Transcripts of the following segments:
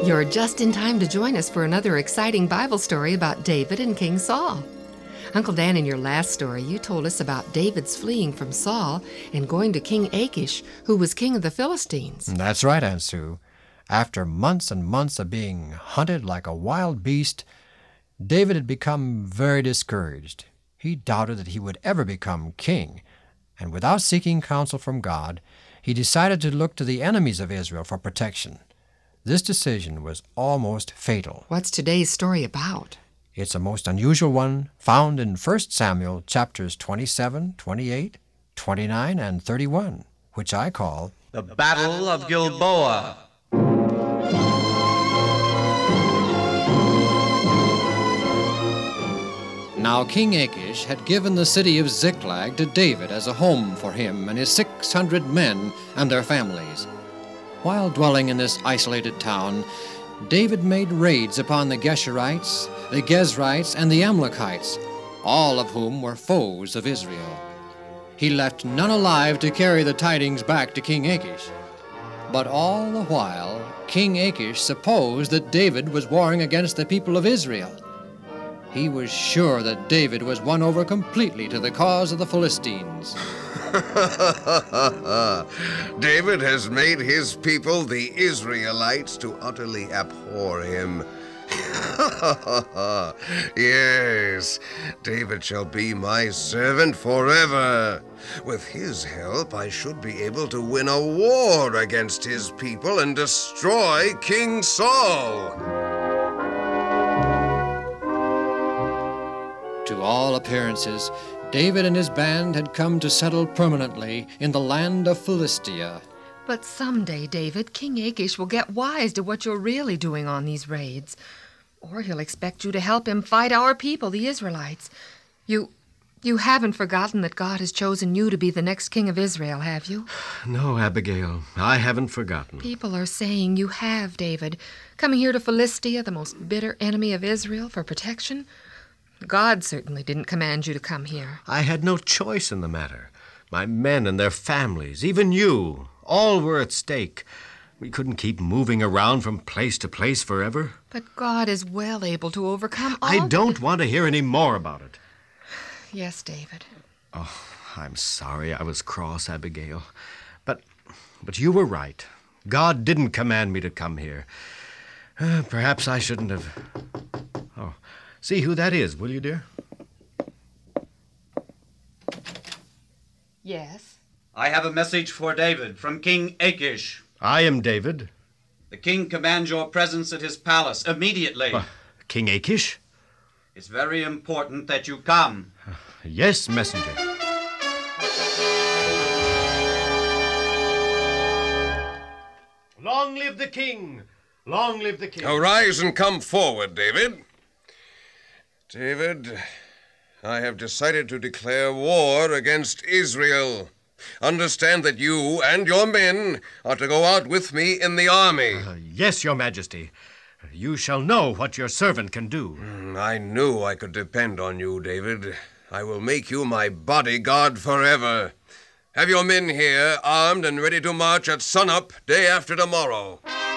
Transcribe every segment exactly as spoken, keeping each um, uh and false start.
You're just in time to join us for another exciting Bible story about David and King Saul. Uncle Dan, in your last story, you told us about David's fleeing from Saul and going to King Achish, who was king of the Philistines. That's right, Aunt Sue. After months and months of being hunted like a wild beast, David had become very discouraged. He doubted that he would ever become king, and without seeking counsel from God, he decided to look to the enemies of Israel for protection. This decision was almost fatal. What's today's story about? It's a most unusual one, found in First Samuel chapters twenty-seven, twenty-eight, twenty-nine, and thirty-one, which I call The Battle of Gilboa. Now King Achish had given the city of Ziklag to David as a home for him and his six hundred men and their families. While dwelling in this isolated town, David made raids upon the Geshurites, the Gezrites, and the Amalekites, all of whom were foes of Israel. He left none alive to carry the tidings back to King Achish. But all the while, King Achish supposed that David was warring against the people of Israel. He was sure that David was won over completely to the cause of the Philistines. David has made his people, the Israelites, to utterly abhor him. Yes, David shall be my servant forever. With his help, I should be able to win a war against his people and destroy King Saul. To all appearances, David and his band had come to settle permanently in the land of Philistia. But someday, David, King Achish will get wise to what you're really doing on these raids. Or he'll expect you to help him fight our people, the Israelites. You you haven't forgotten that God has chosen you to be the next king of Israel, have you? No, Abigail, I haven't forgotten. People are saying you have, David. Coming here to Philistia, the most bitter enemy of Israel, for protection. God certainly didn't command you to come here. I had no choice in the matter. My men and their families, even you, all were at stake. We couldn't keep moving around from place to place forever. But God is well able to overcome all... I don't want to hear any more about it. Yes, David. Oh, I'm sorry I was cross, Abigail. But, but you were right. God didn't command me to come here. Uh, perhaps I shouldn't have... Oh, see who that is, will you, dear? Yes? I have a message for David from King Achish. I am David. The king commands your presence at his palace immediately. Uh, King Achish? It's very important that you come. Uh, yes, messenger. Long live the king! Long live the king! Arise and come forward, David. David, I have decided to declare war against Israel. Understand that you and your men are to go out with me in the army. Uh, yes, your majesty. You shall know what your servant can do. Mm, I knew I could depend on you, David. I will make you my bodyguard forever. Have your men here, armed and ready to march at sunup day after tomorrow.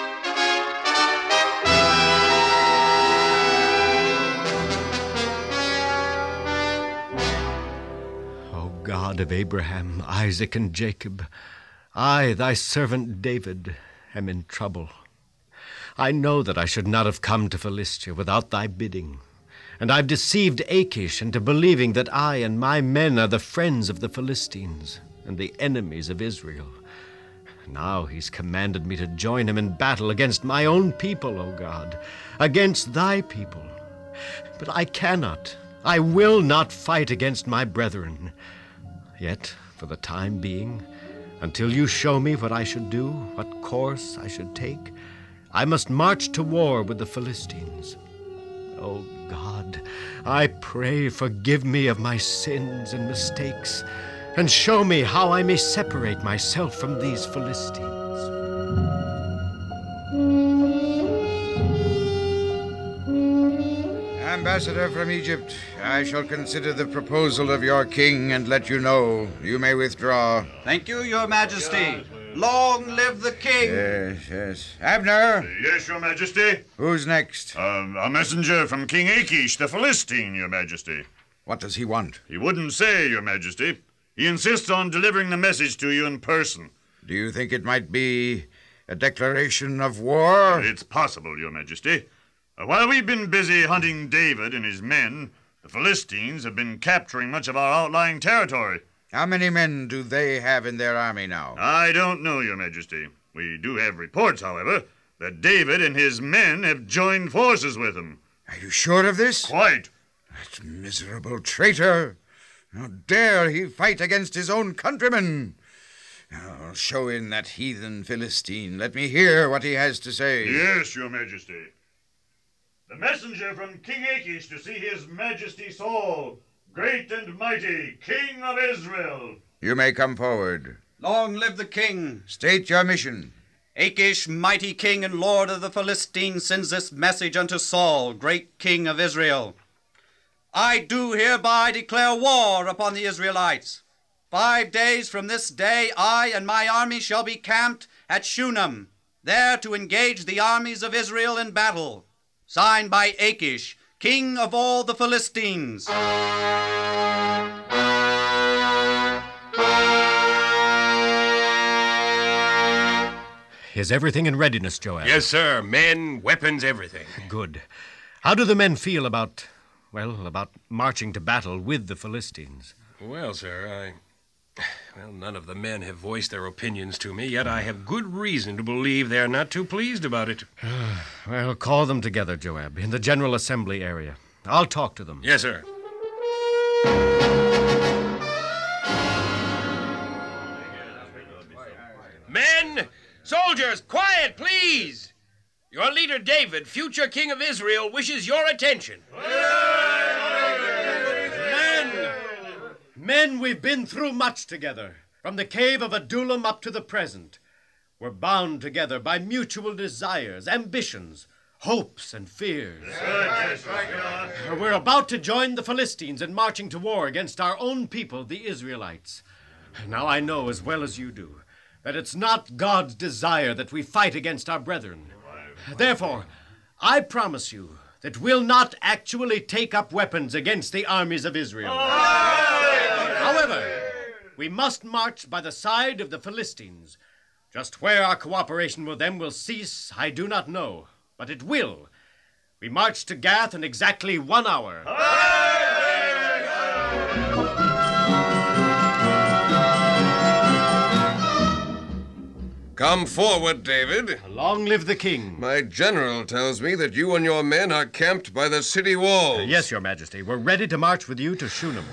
God of Abraham, Isaac, and Jacob, I, thy servant David, am in trouble. I know that I should not have come to Philistia without thy bidding, and I've deceived Achish into believing that I and my men are the friends of the Philistines and the enemies of Israel. Now he's commanded me to join him in battle against my own people, O God, against thy people. But I cannot, I will not fight against my brethren. Yet, for the time being, until you show me what I should do, what course I should take, I must march to war with the Philistines. Oh God, I pray forgive me of my sins and mistakes, and show me how I may separate myself from these Philistines. Ambassador from Egypt, I shall consider the proposal of your king and let you know. You may withdraw. Thank you, your majesty. Long live the king! Yes, yes. Abner, Yes, Your Majesty. who's next? Um, a messenger from King Achish, the Philistine, Your Majesty. What does he want? He wouldn't say, Your Majesty. He insists on delivering the message to you in person. Do you think it might be a declaration of war? It's possible, Your Majesty. Uh, while we've been busy hunting David and his men, the Philistines have been capturing much of our outlying territory. How many men do they have in their army now? I don't know, Your Majesty. We do have reports, however, that David and his men have joined forces with him. Are you sure of this? Quite. That miserable traitor! How dare he fight against his own countrymen? I'll show in that heathen Philistine. Let me hear what he has to say. Yes, Your Majesty. The messenger from King Achish to see his Majesty Saul, great and mighty, King of Israel. You may come forward. Long live the king! State your mission. Achish, mighty king and lord of the Philistines, sends this message unto Saul, great king of Israel. I do hereby declare war upon the Israelites. Five days from this day, I and my army shall be camped at Shunem, there to engage the armies of Israel in battle. Signed by Achish, king of all the Philistines. Is everything in readiness, Joab? Yes, sir. Men, weapons, everything. Good. How do the men feel about, well, about marching to battle with the Philistines? Well, sir, I... Well, none of the men have voiced their opinions to me, yet I have good reason to believe they're not too pleased about it. Well, call them together, Joab, in the General Assembly area. I'll talk to them. Yes, sir. Men! Soldiers, quiet, please! Your leader David, future king of Israel, wishes your attention. Men! Men, we've been through much together, from the cave of Adullam up to the present. We're bound together by mutual desires, ambitions, hopes, and fears. We're about to join the Philistines in marching to war against our own people, the Israelites. Now I know as well as you do that it's not God's desire that we fight against our brethren. Therefore, I promise you that we'll not actually take up weapons against the armies of Israel. However, we must march by the side of the Philistines. Just where our cooperation with them will cease, I do not know, but it will. We march to Gath in exactly one hour. Come forward, David. Long live the king. My general tells me that you and your men are camped by the city walls. Yes, Your Majesty. We're ready to march with you to Shunem.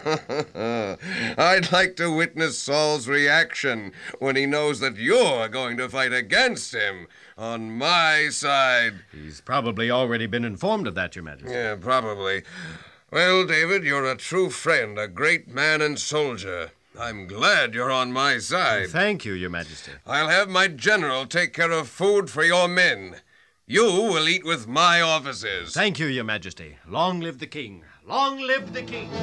I'd like to witness Saul's reaction when he knows that you're going to fight against him on my side. He's probably already been informed of that, Your Majesty. Yeah, probably. Well, David, you're a true friend, a great man and soldier. I'm glad you're on my side. Thank you, Your Majesty. I'll have my general take care of food for your men. You will eat with my officers. Thank you, Your Majesty. Long live the king. Long live the king.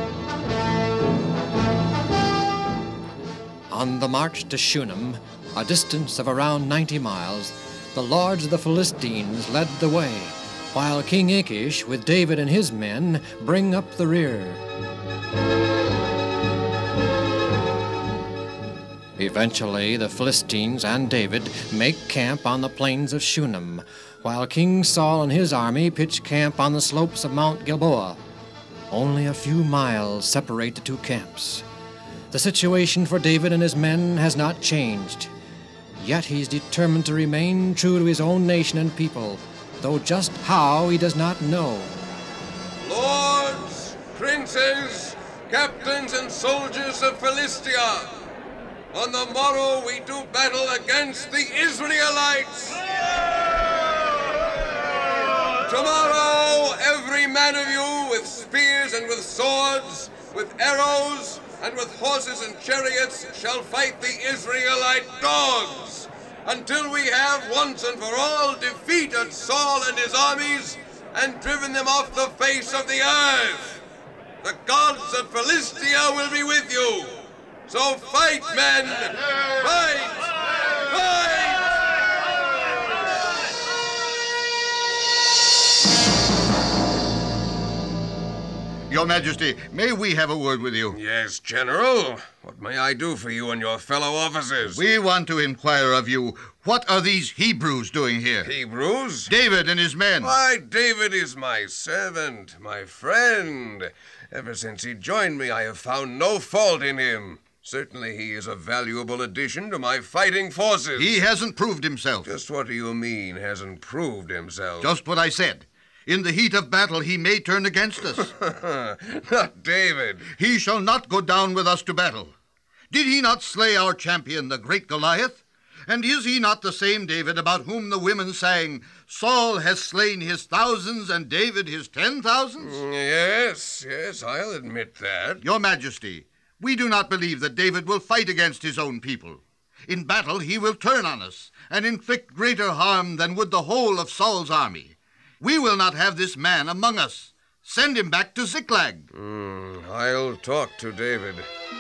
On the march to Shunem, a distance of around ninety miles, the lords of the Philistines led the way, while King Achish, with David and his men, bring up the rear. Eventually, the Philistines and David make camp on the plains of Shunem, while King Saul and his army pitch camp on the slopes of Mount Gilboa. Only a few miles separate the two camps. The situation for David and his men has not changed. Yet he's determined to remain true to his own nation and people, though just how he does not know. Lords, princes, captains, and soldiers of Philistia, on the morrow we do battle against the Israelites. Tomorrow every man of you with spears and with swords, with arrows, and with horses and chariots shall fight the Israelite dogs, until we have once and for all defeated Saul and his armies and driven them off the face of the earth. The gods of Philistia will be with you. So fight, men! Fight! Your Majesty, may we have a word with you? Yes, General. What may I do for you and your fellow officers? We want to inquire of you, what are these Hebrews doing here? Hebrews? David and his men. Why, David is my servant, my friend. Ever since he joined me, I have found no fault in him. Certainly he is a valuable addition to my fighting forces. He hasn't proved himself. Just what do you mean, hasn't proved himself? Just what I said. In the heat of battle, he may turn against us. Not David. He shall not go down with us to battle. Did he not slay our champion, the great Goliath? And is he not the same David about whom the women sang, Saul has slain his thousands and David his ten thousands? Yes, yes, I'll admit that. Your Majesty, we do not believe that David will fight against his own people. In battle, he will turn on us and inflict greater harm than would the whole of Saul's army. We will not have this man among us. Send him back to Ziklag. Mm, I'll talk to David.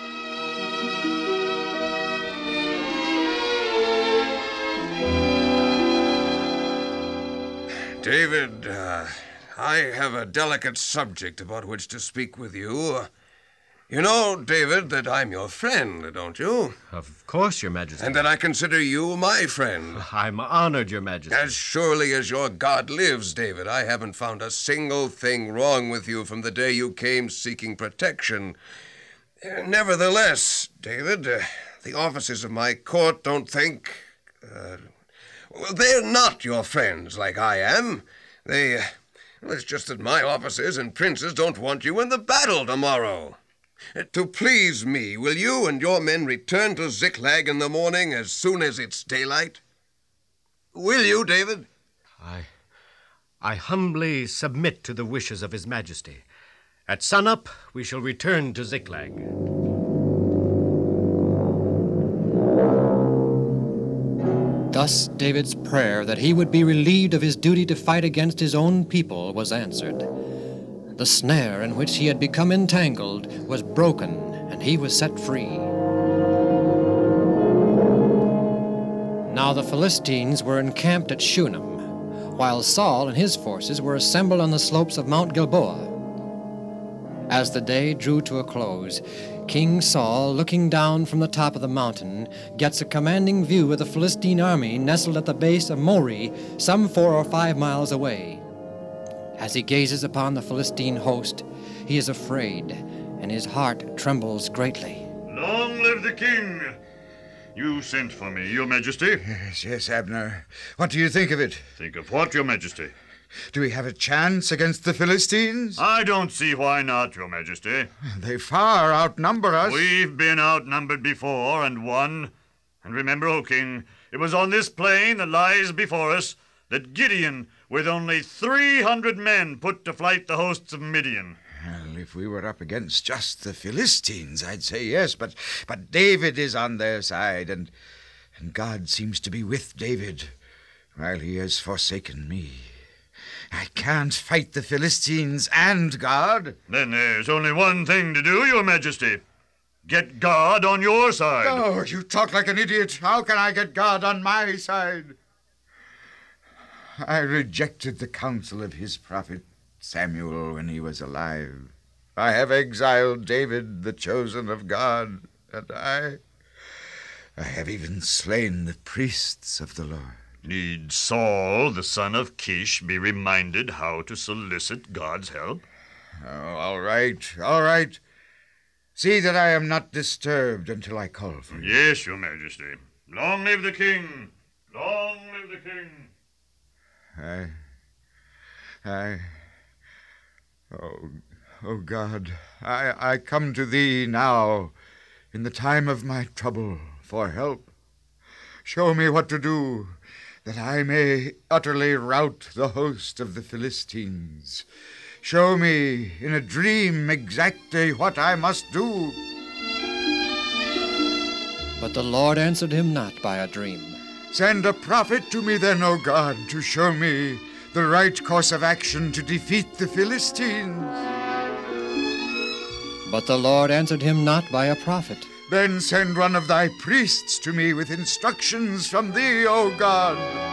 David, uh, I have a delicate subject about which to speak with you. You know, David, that I'm your friend, don't you? Of course, Your Majesty. And that I consider you my friend. I'm honored, Your Majesty. As surely as your God lives, David, I haven't found a single thing wrong with you from the day you came seeking protection. Uh, nevertheless, David, uh, the officers of my court don't think... Uh, well, they're not your friends like I am. They... Uh, well, it's just that my officers and princes don't want you in the battle tomorrow. To please me, will you and your men return to Ziklag in the morning as soon as it's daylight? Will you, David? I... I humbly submit to the wishes of His Majesty. At sunup, we shall return to Ziklag. Thus David's prayer that he would be relieved of his duty to fight against his own people was answered. The snare in which he had become entangled was broken, and he was set free. Now the Philistines were encamped at Shunem, while Saul and his forces were assembled on the slopes of Mount Gilboa. As the day drew to a close, King Saul, looking down from the top of the mountain, gets a commanding view of the Philistine army nestled at the base of Moreh, some four or five miles away. As he gazes upon the Philistine host, he is afraid, and his heart trembles greatly. Long live the king! You sent for me, Your Majesty. Yes, yes, Abner. What do you think of it? Think of what, Your Majesty? Do we have a chance against the Philistines? I don't see why not, Your Majesty. They far outnumber us. We've been outnumbered before and won. And remember, O king, it was on this plain that lies before us that Gideon, with only three hundred men, put to flight the hosts of Midian. Well, if we were up against just the Philistines, I'd say yes, but but David is on their side, and and God seems to be with David, while he has forsaken me. I can't fight the Philistines and God. Then there's only one thing to do, Your Majesty. Get God on your side. Oh, you talk like an idiot. How can I get God on my side? I rejected the counsel of his prophet Samuel when he was alive. I have exiled David, the chosen of God, and I... I have even slain the priests of the Lord. Need Saul, the son of Kish, be reminded how to solicit God's help? Oh, all right, all right. See that I am not disturbed until I call for you. Yes, Your Majesty. Long live the king! Long live the king! I... I... Oh, oh God, I, I come to thee now, in the time of my trouble, for help. Show me what to do, that I may utterly rout the host of the Philistines. Show me in a dream exactly what I must do. But the Lord answered him not by a dream. Send a prophet to me then, O God, to show me the right course of action to defeat the Philistines. But the Lord answered him not by a prophet. Then send one of thy priests to me with instructions from thee, O God.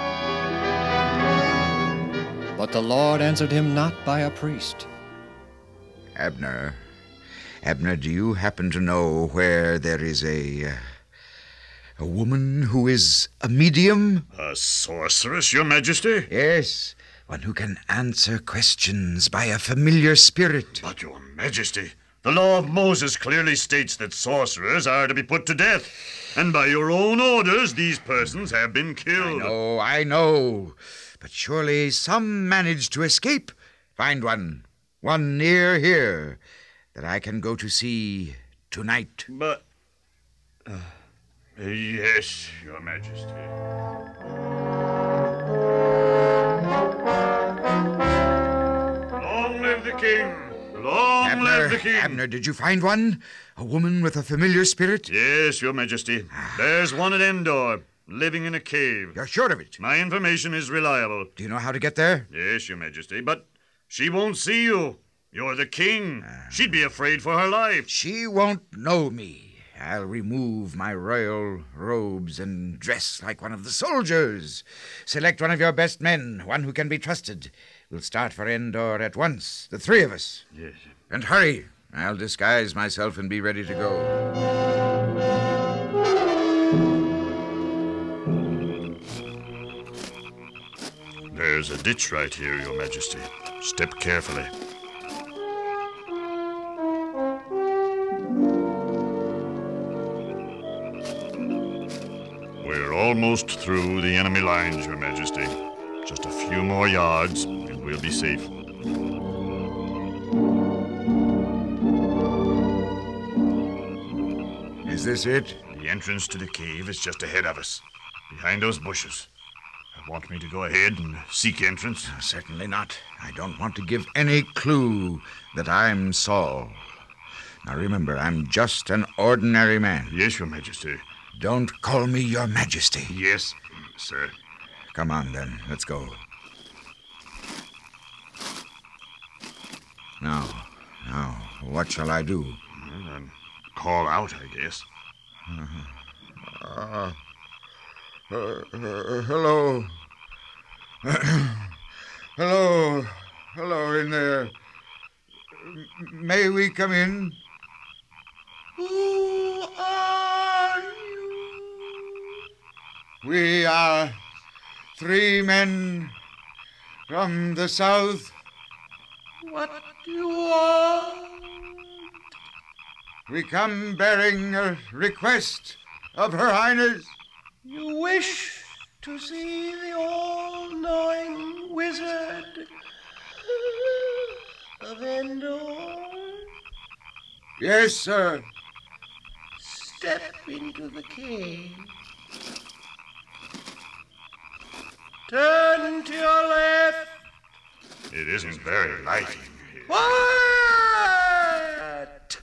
But the Lord answered him not by a priest. Abner, Abner, do you happen to know where there is a... Uh, a woman who is a medium? A sorceress, your majesty? Yes, one who can answer questions by a familiar spirit. But, your majesty, the law of Moses clearly states that sorcerers are to be put to death. And by your own orders, these persons have been killed. I know, I know. But surely some managed to escape. Find one, one near here, that I can go to see tonight. But... Uh, yes, your majesty. Long live the king! Long Abner, live the king! Abner, did you find one? A woman with a familiar spirit? Yes, your majesty. There's one at Endor, living in a cave. You're sure of it? My information is reliable. Do you know how to get there? Yes, your majesty, but she won't see you. You're the king. She'd be afraid for her life. She won't know me. I'll remove my royal robes and dress like one of the soldiers. Select one of your best men, one who can be trusted. We'll start for Endor at once, the three of us. Yes. And hurry. I'll disguise myself and be ready to go. There's a ditch right here, your majesty. Step carefully. We're almost through the enemy lines, your majesty. Just a few more yards, and we'll be safe. Is this it? The entrance to the cave is just ahead of us, behind those bushes. Want me to go ahead and seek entrance? Certainly not. I don't want to give any clue that I'm Saul. Now remember, I'm just an ordinary man. Yes, your majesty. Don't call me your majesty. Yes, sir. Come on, then. Let's go. Now, now, what shall I do? Well, um, call out, I guess. Uh, uh, uh, hello. hello. Hello in there. May we come in? Who are you? We are three men from the south. What do you want? We come bearing a request of Her Highness. You wish to see the all-knowing wizard of Endor? Yes, sir. Step into the cave. Turn to your left. It isn't very light in here. What?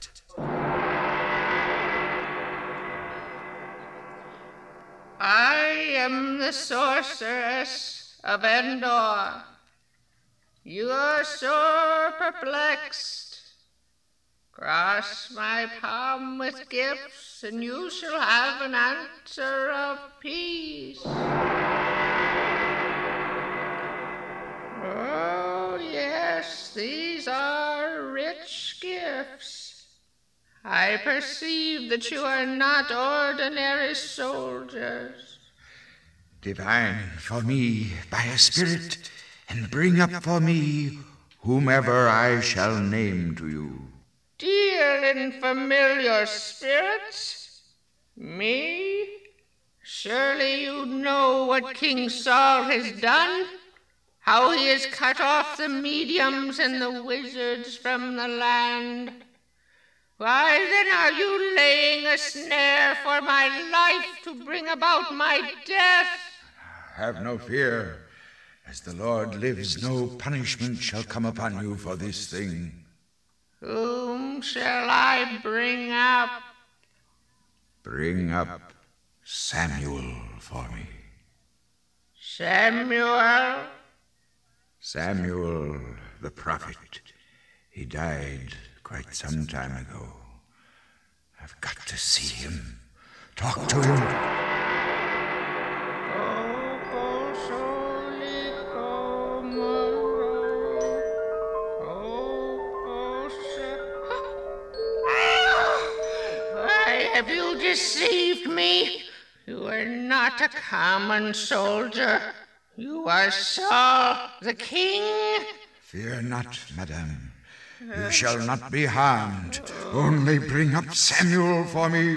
I am the sorceress of Endor. You are sore perplexed. Cross my palm with gifts, and you shall have an answer of peace. Oh, yes, these are rich gifts. I perceive that you are not ordinary soldiers. Divine for me by a spirit, and bring up for me whomever I shall name to you. Dear and familiar spirits, me? Surely you know what King Saul has done? How he has cut off the mediums and the wizards from the land. Why then are you laying a snare for my life to bring about my death? Have no fear. As the Lord lives, no punishment shall come upon you for this thing. Whom shall I bring up? Bring up Samuel for me. Samuel? Samuel the prophet. He died quite some time ago. I've got to see him. Talk to him. Why have you deceived me? You are not a common soldier. You are Saul, the king. Fear not, madame. You shall not be harmed. Only bring up Samuel for me.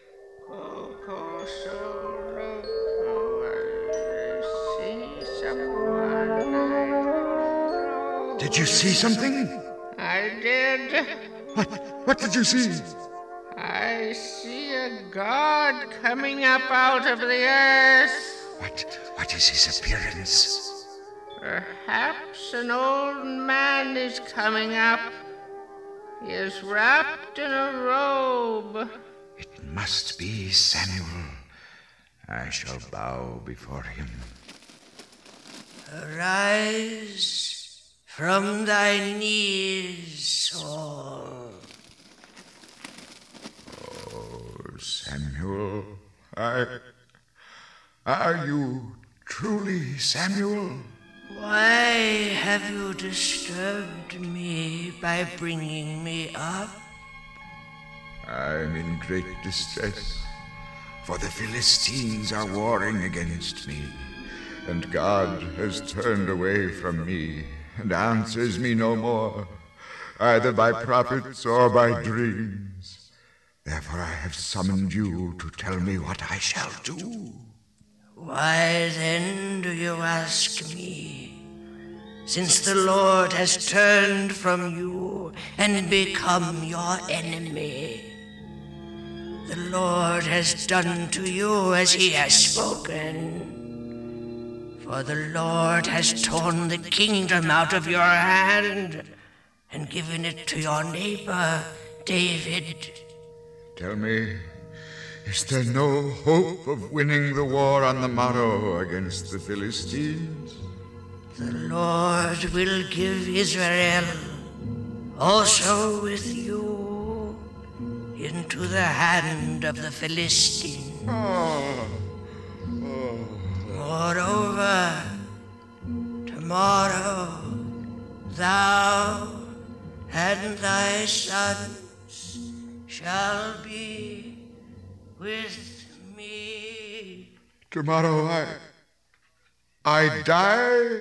Did you see something? I did. What? What did you see? I see a god coming up out of the earth. What? What is his appearance? Perhaps an old man is coming up. He is wrapped in a robe. It must be Samuel. I shall bow before him. Arise from thy knees, Saul. Oh, Samuel, I... Are you truly Samuel? Why have you disturbed me by bringing me up? I'm in great distress, for the Philistines are warring against me, and God has turned away from me and answers me no more, either by prophets or by dreams. Therefore I have summoned you to tell me what I shall do. Why then do you ask me? Since the Lord has turned from you and become your enemy. The Lord has done to you as he has spoken. For the Lord has torn the kingdom out of your hand and given it to your neighbor, David. Tell me, is there no hope of winning the war on the morrow against the Philistines? The Lord will give Israel, also with you, into the hand of the Philistines. Oh. Oh. Moreover, tomorrow thou and thy sons shall be with me. Tomorrow I... I die?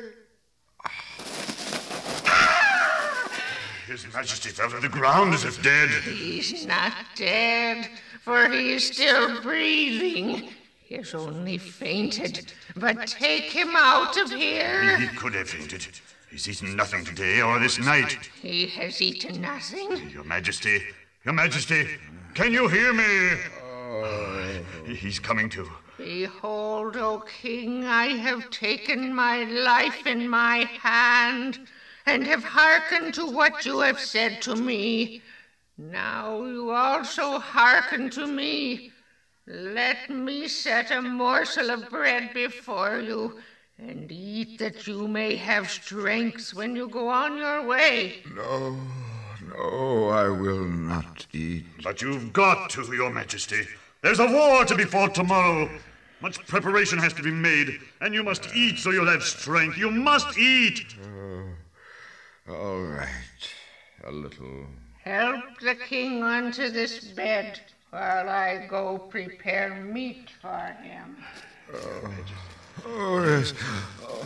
His Majesty fell to the ground as if dead. He's not dead, for he is still breathing. He has only fainted. But take him out of here. He could have fainted. He's eaten nothing today or this night. He has eaten nothing? Your Majesty, Your Majesty, can you hear me? Oh. He's coming to. Behold, O King, I have taken my life in my hand and have hearkened to what you have said to me. Now you also hearken to me. Let me set a morsel of bread before you, and eat that you may have strength when you go on your way. No, no, I will not eat. But you've got to, Your Majesty. There's a war to be fought tomorrow. Much preparation has to be made, and you must eat so you'll have strength. You must eat. Uh, all right, a little. Help the king onto this bed while I go prepare meat for him. Oh, oh yes. Oh.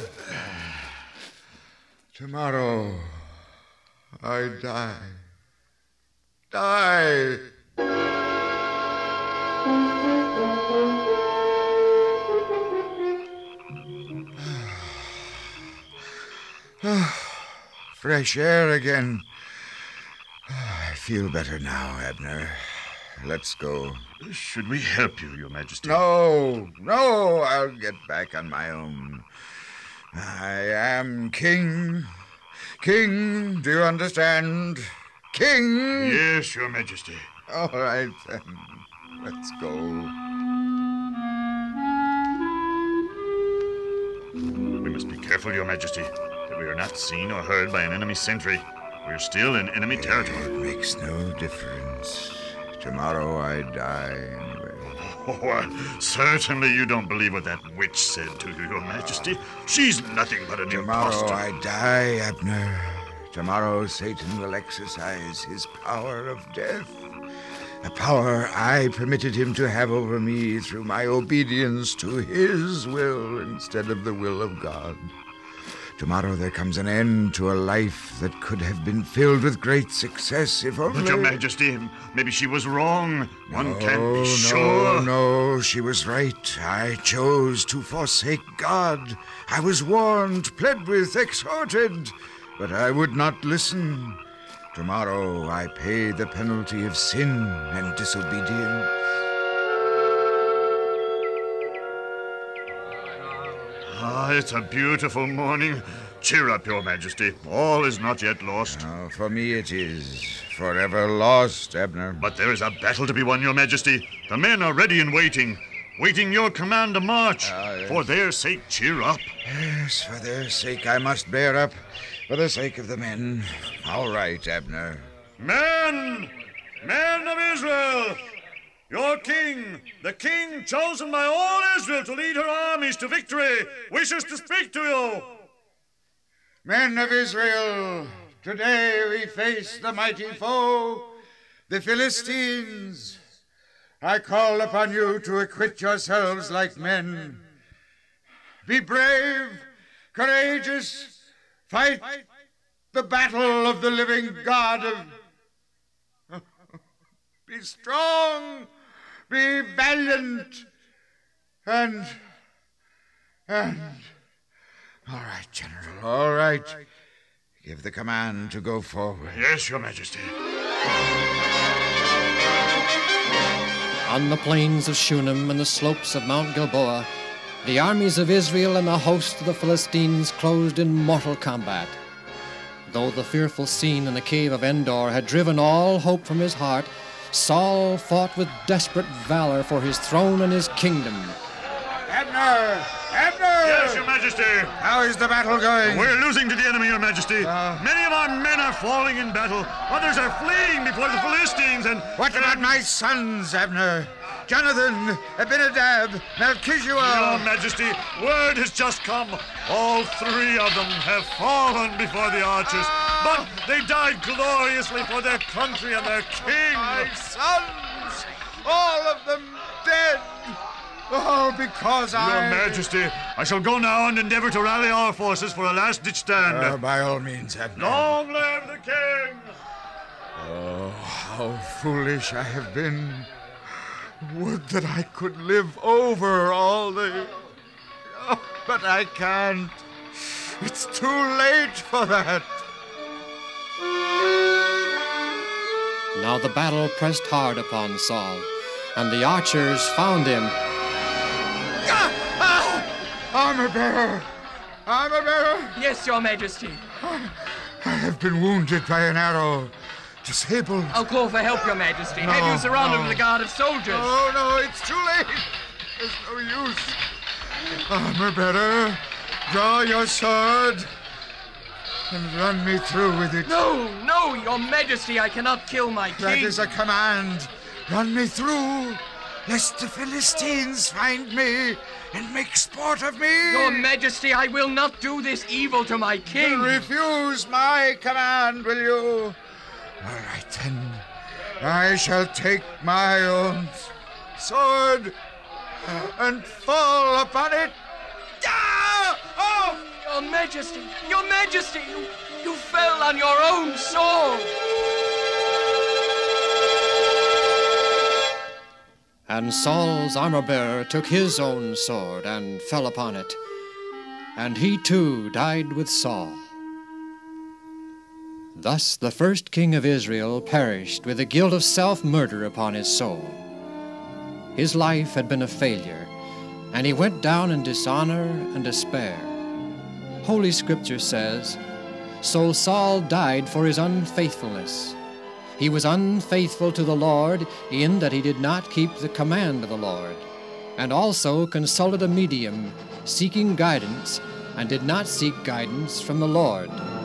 Tomorrow, I die. Die! Fresh air again. I feel better now, Abner. Let's go. Should we help you, Your Majesty? No, no, I'll get back on my own. I am king. King, do you understand? King! Yes, Your Majesty. All right, then. Let's go. We must be careful, Your Majesty, that we are not seen or heard by an enemy sentry. We're still in enemy territory. It makes no difference. Tomorrow I die anyway. Oh, uh, certainly you don't believe what that witch said to you, Your Majesty. She's nothing but an Tomorrow impostor. I die, Abner. Tomorrow Satan will exercise his power of death. A power I permitted him to have over me through my obedience to his will instead of the will of God. Tomorrow there comes an end to a life that could have been filled with great success if only... But, Your Majesty, maybe she was wrong. One no, can't be no, sure. No, she was right. I chose to forsake God. I was warned, pled with, exhorted, but I would not listen. Tomorrow I pay the penalty of sin and disobedience. Ah, it's a beautiful morning. Cheer up, Your Majesty. All is not yet lost. Oh, for me it is. Forever lost, Abner. But there is a battle to be won, Your Majesty. The men are ready and waiting. Waiting your command to march. Ah, yes. For their sake, cheer up. Yes, for their sake I must bear up. For the sake of the men. All right, Abner. Men! Men of Israel! Your king, the king chosen by all Israel to lead her armies to victory, wishes to speak to you. Men of Israel, today we face the mighty foe, the Philistines. I call upon you to acquit yourselves like men. Be brave, courageous, fight the battle of the living God of... Be strong, be valiant, and... and... All right, General, all right. Give the command to go forward. Yes, Your Majesty. On the plains of Shunem and the slopes of Mount Gilboa, the armies of Israel and the host of the Philistines closed in mortal combat. Though the fearful scene in the cave of Endor had driven all hope from his heart, Saul fought with desperate valor for his throne and his kingdom. Abner! Abner! Yes, Your Majesty. How is the battle going? We're losing to the enemy, Your Majesty. Uh, Many of our men are falling in battle. Others are fleeing before the Philistines, and... What about my sons, Abner? Jonathan, Abinadab, Melchizedek. Your Majesty, word has just come. All three of them have fallen before the archers, but they died gloriously for their country and their king. My sons, all of them dead. Oh, because I... Your Majesty, I shall go now and endeavor to rally our forces for a last-ditch stand. Uh, by all means, Abner. Long live the king! Oh, how foolish I have been. Would that I could live over all the... Oh, but I can't. It's too late for that. Now the battle pressed hard upon Saul, and the archers found him. Ah! Ah! Armor bearer! Armor bearer! Yes, Your Majesty. I have been wounded by an arrow. Disabled. I'll call for help, Your Majesty. No, Have you surrounded no. with a guard of soldiers? Oh, no, it's too late. There's no use. Armor bearer, draw your sword and run me through with it. No, no, Your Majesty, I cannot kill my king. That is a command. Run me through, lest the Philistines find me and make sport of me. Your Majesty, I will not do this evil to my king. You refuse my command, will you? All right, then. I shall take my own sword and fall upon it. Ah! Oh! Your Majesty, Your Majesty, you, you fell on your own sword. And Saul's armor-bearer took his own sword and fell upon it. And he too died with Saul. Thus the first king of Israel perished with the guilt of self-murder upon his soul. His life had been a failure, and he went down in dishonor and despair. Holy Scripture says, "So Saul died for his unfaithfulness. He was unfaithful to the Lord in that he did not keep the command of the Lord, and also consulted a medium, seeking guidance, and did not seek guidance from the Lord."